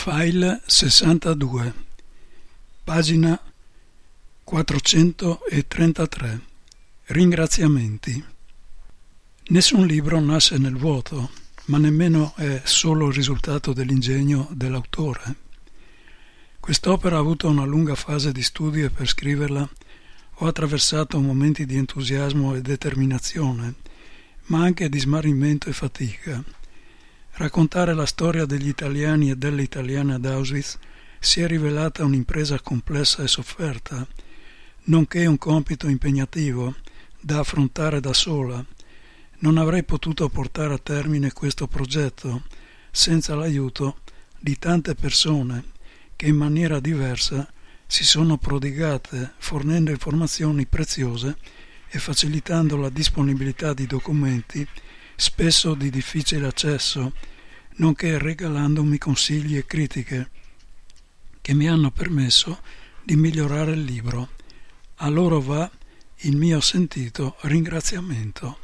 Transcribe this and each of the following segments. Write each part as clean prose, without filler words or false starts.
File 62, pagina 433. Ringraziamenti. Nessun libro nasce nel vuoto, ma nemmeno è solo il risultato dell'ingegno dell'autore. Quest'opera ha avuto una lunga fase di studio e per scriverla ho attraversato momenti di entusiasmo e determinazione, ma anche di smarrimento e fatica. Raccontare la storia degli italiani e delle italiane ad Auschwitz si è rivelata un'impresa complessa e sofferta, nonché un compito impegnativo da affrontare da sola. Non avrei potuto portare a termine questo progetto senza l'aiuto di tante persone che in maniera diversa si sono prodigate fornendo informazioni preziose e facilitando la disponibilità di documenti spesso di difficile accesso, nonché regalandomi consigli e critiche che mi hanno permesso di migliorare il libro. A loro va il mio sentito ringraziamento.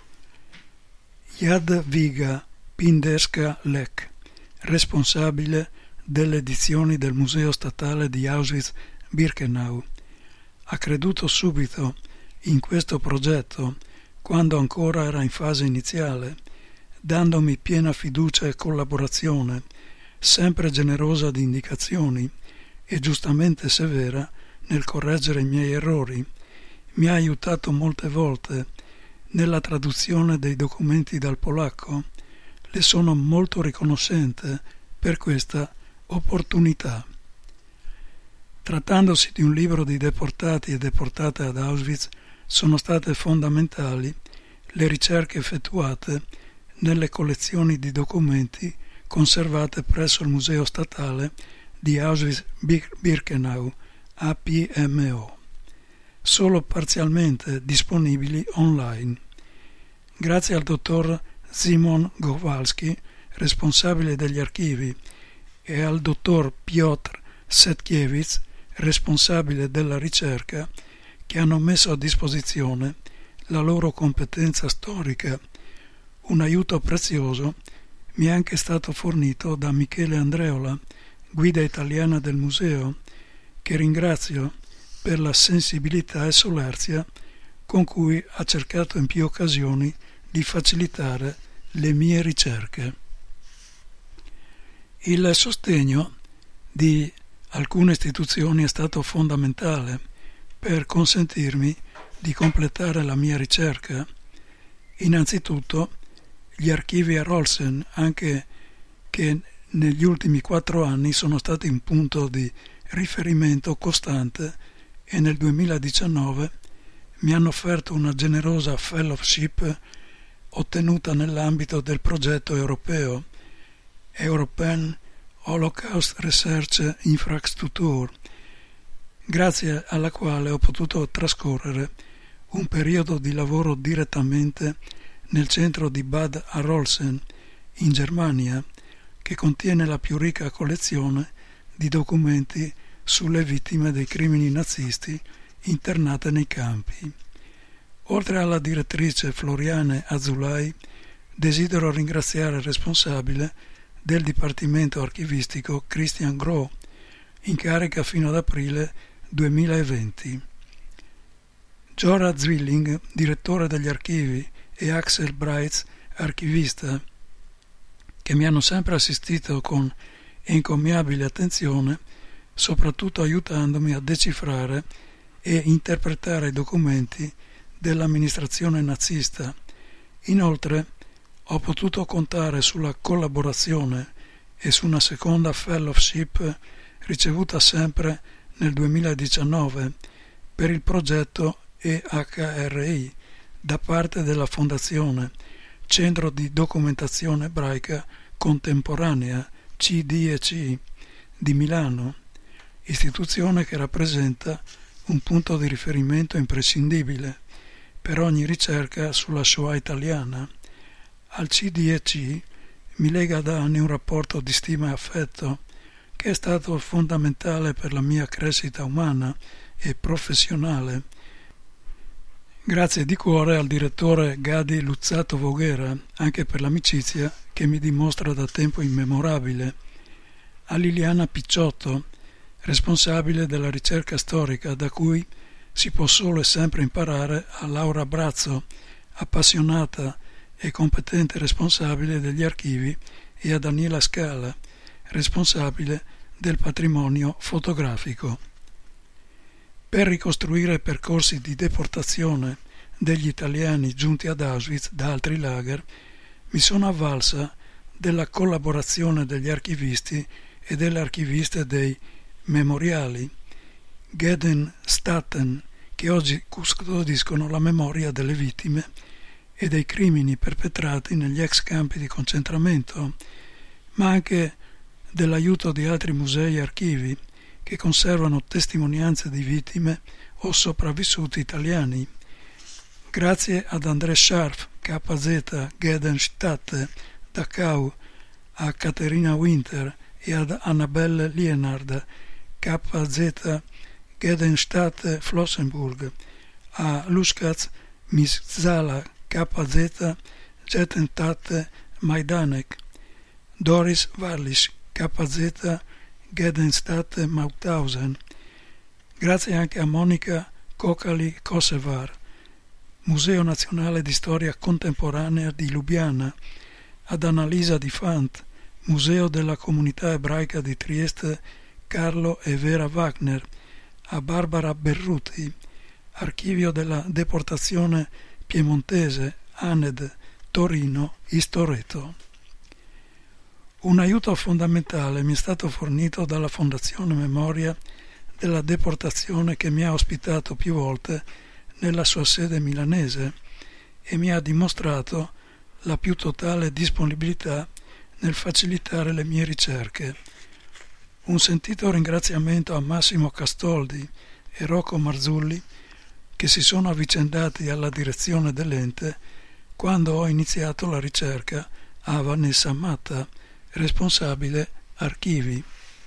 Jadwiga Pindeska-Lek, responsabile delle edizioni del Museo Statale di Auschwitz-Birkenau, ha creduto subito in questo progetto quando ancora era in fase iniziale, dandomi piena fiducia e collaborazione, sempre generosa di indicazioni e giustamente severa nel correggere i miei errori. Mi ha aiutato molte volte nella traduzione dei documenti dal polacco. Le sono molto riconoscente per questa opportunità. Trattandosi di un libro di deportati e deportate ad Auschwitz, sono state fondamentali le ricerche effettuate nelle collezioni di documenti conservate presso il Museo Statale di Auschwitz-Birkenau, APMO, solo parzialmente disponibili online. Grazie al dottor Szymon Kowalski, responsabile degli archivi, e al dottor Piotr Setkiewicz, responsabile della ricerca, che hanno messo a disposizione la loro competenza storica. Un aiuto prezioso mi è anche stato fornito da Michele Andreola, guida italiana del museo, che ringrazio per la sensibilità e solerzia con cui ha cercato in più occasioni di facilitare le mie ricerche. Il sostegno di alcune istituzioni è stato fondamentale per consentirmi di completare la mia ricerca. Innanzitutto gli archivi a Rolsen, anche che negli ultimi 4 anni sono stati un punto di riferimento costante e nel 2019 mi hanno offerto una generosa fellowship ottenuta nell'ambito del progetto europeo European Holocaust Research Infrastructure, grazie alla quale ho potuto trascorrere un periodo di lavoro direttamente nel centro di Bad Arolsen, in Germania, che contiene la più ricca collezione di documenti sulle vittime dei crimini nazisti internate nei campi. Oltre alla direttrice Floriane Azzulai, desidero ringraziare il responsabile del Dipartimento Archivistico Christian Groh, in carica fino ad aprile 2020. Jora Zwilling, direttore degli archivi, e Axel Breitz, archivista, che mi hanno sempre assistito con encomiabile attenzione, soprattutto aiutandomi a decifrare e interpretare i documenti dell'amministrazione nazista. Inoltre ho potuto contare sulla collaborazione e su una seconda fellowship ricevuta sempre nel 2019 per il progetto EHRI da parte della Fondazione Centro di Documentazione Ebraica Contemporanea CDEC di Milano, istituzione che rappresenta un punto di riferimento imprescindibile per ogni ricerca sulla Shoah italiana. Al CDEC mi lega da anni un rapporto di stima e affetto che è stato fondamentale per la mia crescita umana e professionale. Grazie di cuore al direttore Gadi Luzzato Voghera, anche per l'amicizia che mi dimostra da tempo immemorabile. a Liliana Picciotto, responsabile della ricerca storica, da cui si può solo e sempre imparare, a Laura Brazzo, appassionata e competente responsabile degli archivi, e a Daniela Scala, responsabile del patrimonio fotografico. Per ricostruire percorsi di deportazione degli italiani giunti ad Auschwitz da altri lager, mi sono avvalsa della collaborazione degli archivisti e delle archiviste dei memoriali Gedenkstätten, che oggi custodiscono la memoria delle vittime e dei crimini perpetrati negli ex campi di concentramento, ma anche dell'aiuto di altri musei e archivi che conservano testimonianze di vittime o sopravvissuti italiani. Grazie ad André Scharf, KZ Gedenkstätte, Dachau, a Caterina Winter e ad Annabelle Lienard, KZ Gedenkstätte Flossenburg, a Luszcz Mizala, KZ Gedenkstätte Majdanek, Doris Wallisch, KZ Gedenkstätte Mauthausen. Grazie anche a Monica Kokali-Kosevar, Museo Nazionale di Storia Contemporanea di Lubiana, ad Annalisa Di Fant, Museo della Comunità Ebraica di Trieste Carlo e Vera Wagner, a Barbara Berruti, Archivio della Deportazione Piemontese, ANED, Torino, Istoreto. Un aiuto fondamentale mi è stato fornito dalla Fondazione Memoria della Deportazione, che mi ha ospitato più volte nella sua sede milanese e mi ha dimostrato la più totale disponibilità nel facilitare le mie ricerche. Un sentito ringraziamento a Massimo Castoldi e Rocco Marzulli, che si sono avvicendati alla direzione dell'ente quando ho iniziato la ricerca, a Vanessa Matta, responsabile archivi,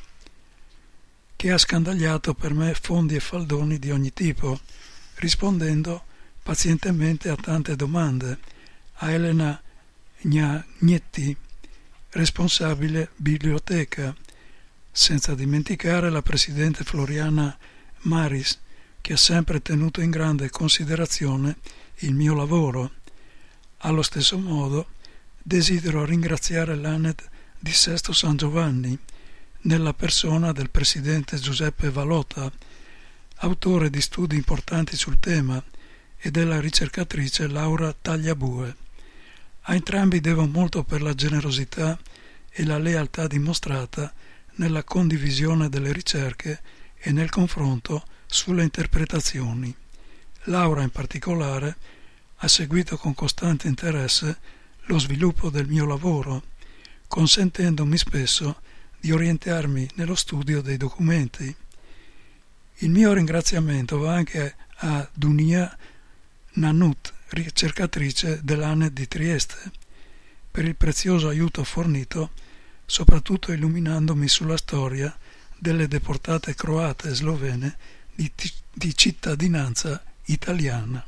che ha scandagliato per me fondi e faldoni di ogni tipo, rispondendo pazientemente a tante domande, a Elena Gnagnetti, responsabile biblioteca, senza dimenticare la presidente Floriana Maris, che ha sempre tenuto in grande considerazione il mio lavoro. Allo stesso modo desidero ringraziare l'ANED di Sesto San Giovanni, nella persona del presidente Giuseppe Valota, autore di studi importanti sul tema, e della ricercatrice Laura Tagliabue. A entrambi devo molto per la generosità e la lealtà dimostrata nella condivisione delle ricerche e nel confronto sulle interpretazioni. Laura, in particolare, ha seguito con costante interesse lo sviluppo del mio lavoro, consentendomi spesso di orientarmi nello studio dei documenti. Il mio ringraziamento va anche a Dunia Nanut, ricercatrice dell'ANED di Trieste, per il prezioso aiuto fornito, soprattutto illuminandomi sulla storia delle deportate croate e slovene di cittadinanza italiana.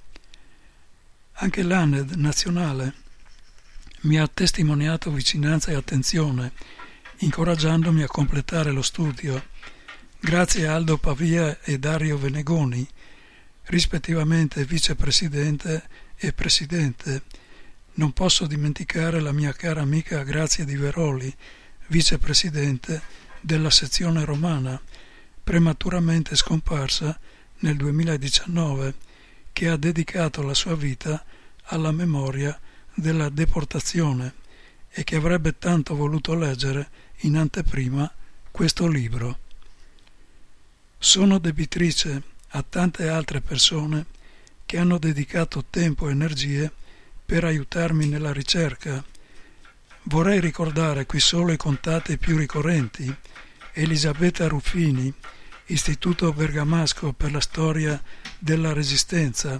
Anche l'ANED nazionale mi ha testimoniato vicinanza e attenzione, incoraggiandomi a completare lo studio. Grazie a Aldo Pavia e Dario Venegoni, rispettivamente vicepresidente e presidente. Non posso dimenticare la mia cara amica Grazia Di Veroli, vicepresidente della sezione romana, prematuramente scomparsa nel 2019, che ha dedicato la sua vita alla memoria della deportazione e che avrebbe tanto voluto leggere in anteprima questo libro. Sono debitrice a tante altre persone che hanno dedicato tempo e energie per aiutarmi nella ricerca. Vorrei ricordare qui solo i contatti più ricorrenti: Elisabetta Ruffini, Istituto Bergamasco per la Storia della Resistenza,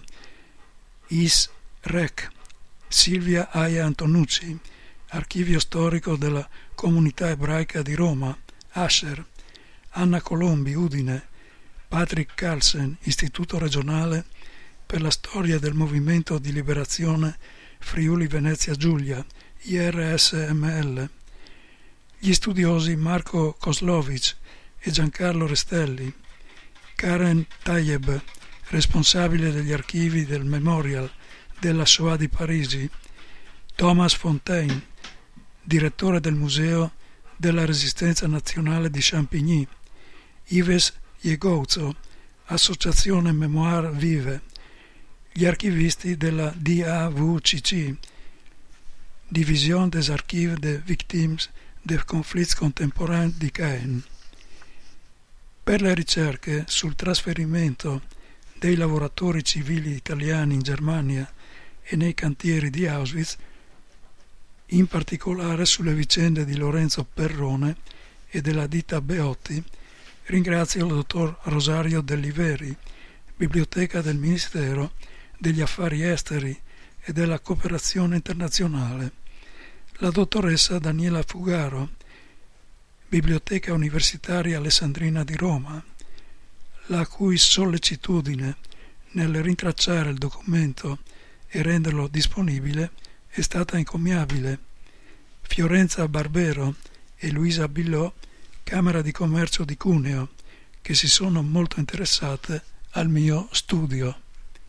ISREC, Silvia Aia Antonucci, Archivio Storico della Comunità Ebraica di Roma, Asher, Anna Colombi, Udine, Patrick Carlsen, Istituto Regionale per la Storia del Movimento di Liberazione Friuli Venezia Giulia, IRSML, gli studiosi Marco Koslovic e Giancarlo Restelli, Karen Tayeb, responsabile degli archivi del Memorial della Shoah di Parigi, Thomas Fontaine, direttore del Museo della Resistenza Nazionale di Champigny, Yves Yegozo, Associazione Mémoire Vive, gli archivisti della DAVCC, Division des Archives des Victimes des Conflits Contemporains di Caen. Per le ricerche sul trasferimento dei lavoratori civili italiani in Germania e nei cantieri di Auschwitz, in particolare sulle vicende di Lorenzo Perrone e della ditta Beotti, ringrazio il dottor Rosario Dell'Iveri, Biblioteca del Ministero degli Affari Esteri e della Cooperazione Internazionale, la dottoressa Daniela Fugaro, Biblioteca Universitaria Alessandrina di Roma, la cui sollecitudine nel rintracciare il documento e renderlo disponibile è stata encomiabile, Fiorenza Barbero e Luisa Billò, Camera di Commercio di Cuneo, che si sono molto interessate al mio studio.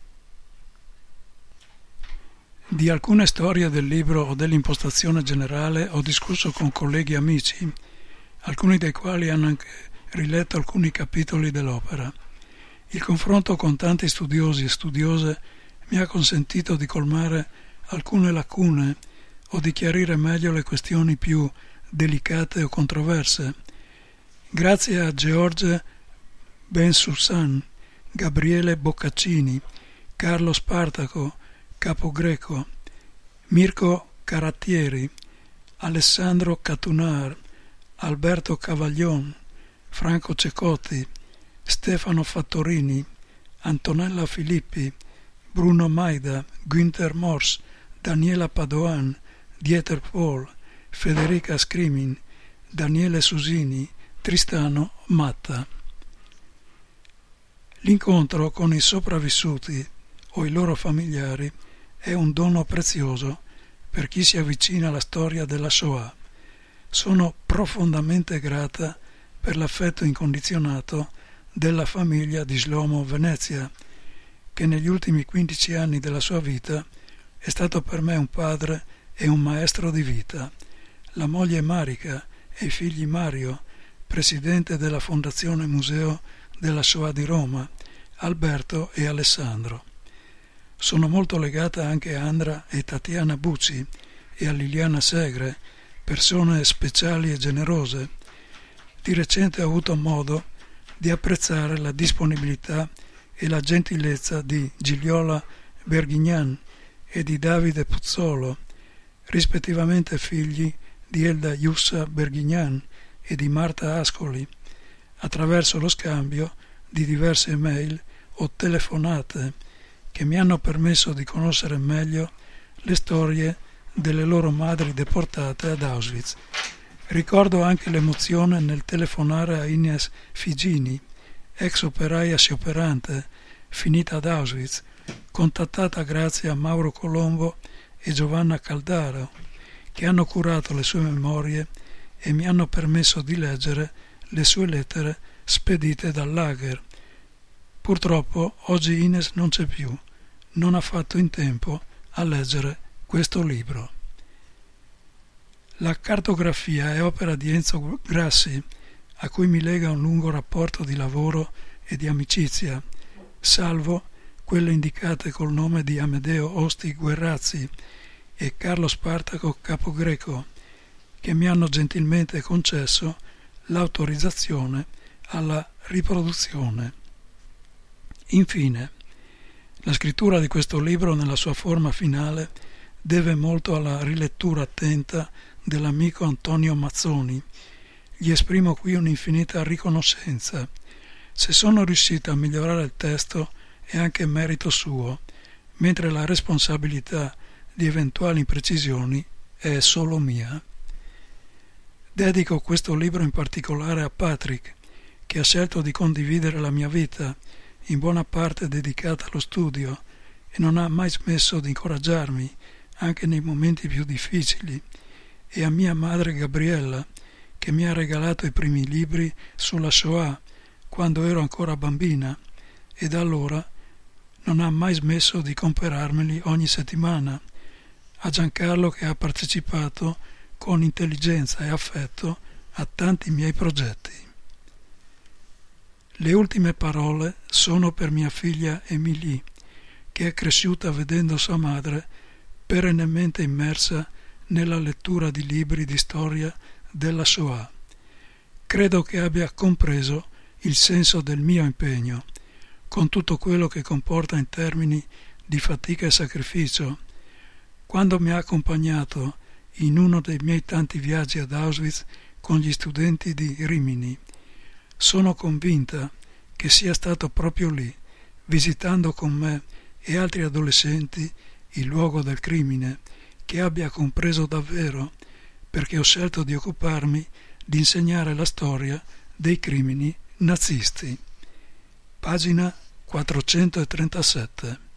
Di alcune storie del libro o dell'impostazione generale ho discusso con colleghi e amici, alcuni dei quali hanno anche riletto alcuni capitoli dell'opera. Il confronto con tanti studiosi e studiose mi ha consentito di colmare alcune lacune o di chiarire meglio le questioni più delicate o controverse. Grazie a George Bensoussan, Gabriele Boccaccini, Carlo Spartaco, Capogreco, Mirko Carattieri, Alessandro Catunar, Alberto Cavaglion, Franco Cecotti, Stefano Fattorini, Antonella Filippi, Bruno Maida, Günther Mors, Daniela Padoan, Dieter Paul, Federica Scrimin, Daniele Susini, Tristano Matta. L'incontro con i sopravvissuti o i loro familiari è un dono prezioso per chi si avvicina alla storia della Shoah. Sono profondamente grata per l'affetto incondizionato della famiglia di Shlomo Venezia, che negli ultimi 15 anni della sua vita è stato per me un padre e un maestro di vita, la moglie Marika e i figli Mario, presidente della Fondazione Museo della Shoah di Roma, Alberto e Alessandro. Sono molto legata anche a Andra e Tatiana Bucci e a Liliana Segre, persone speciali e generose. Di recente ho avuto modo di apprezzare la disponibilità e la gentilezza di Gigliola Berghignan e di Davide Puzzolo, rispettivamente figli di Elda Jussa Berghignan e di Marta Ascoli, attraverso lo scambio di diverse mail o telefonate che mi hanno permesso di conoscere meglio le storie delle loro madri deportate ad Auschwitz. Ricordo anche l'emozione nel telefonare a Ines Figini, ex operaia scioperante, finita ad Auschwitz, contattata grazie a Mauro Colombo e Giovanna Caldaro, che hanno curato le sue memorie e mi hanno permesso di leggere le sue lettere spedite dal lager. Purtroppo oggi Ines non c'è più, non ha fatto in tempo a leggere questo libro. La cartografia è opera di Enzo Grassi, a cui mi lega un lungo rapporto di lavoro e di amicizia, salvo quelle indicate col nome di Amedeo Osti Guerrazzi e Carlo Spartaco Capogreco, che mi hanno gentilmente concesso l'autorizzazione alla riproduzione. Infine, la scrittura di questo libro nella sua forma finale deve molto alla rilettura attenta dell'amico Antonio Mazzoni. Gli esprimo qui un'infinita riconoscenza. Se sono riuscito a migliorare il testo è anche merito suo, mentre la responsabilità di eventuali imprecisioni è solo mia. Dedico questo libro in particolare a Patrick, che ha scelto di condividere la mia vita, in buona parte dedicata allo studio, e non ha mai smesso di incoraggiarmi, anche nei momenti più difficili, e a mia madre Gabriella, che mi ha regalato i primi libri sulla Shoah quando ero ancora bambina e da allora non ha mai smesso di comperarmeli ogni settimana, a Giancarlo che ha partecipato con intelligenza e affetto a tanti miei progetti. Le ultime parole sono per mia figlia Emilie, che è cresciuta vedendo sua madre perennemente immersa nella lettura di libri di storia della Shoah. Credo che abbia compreso il senso del mio impegno, con tutto quello che comporta in termini di fatica e sacrificio, quando mi ha accompagnato in uno dei miei tanti viaggi ad Auschwitz con gli studenti di Rimini. Sono convinta che sia stato proprio lì, visitando con me e altri adolescenti il luogo del crimine, che abbia compreso davvero, perché ho scelto di occuparmi di insegnare la storia dei crimini nazisti. Pagina 437.